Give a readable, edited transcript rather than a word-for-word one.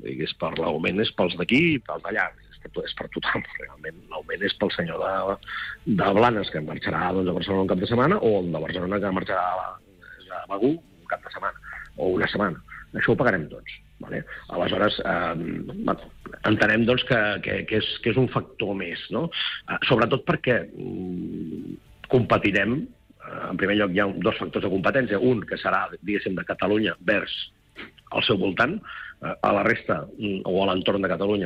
per l'augment és pels d'aquí i pels d'allà, és per tothom. Realment l'augment és pel senyor de Blanes, que marxarà a Barcelona un cap de setmana, o el de Barcelona que marxarà a Begur un cap de setmana, o una setmana. Això ho pagarem tots. Vale? Aleshores, entenem doncs, que és un factor més, no? Sobretot perquè competirem. En primer lloc, hi ha dos factors de competència. Un, que serà, diguéssim, de Catalunya vers al seu voltant. A la resta, o a l'entorn de Catalunya,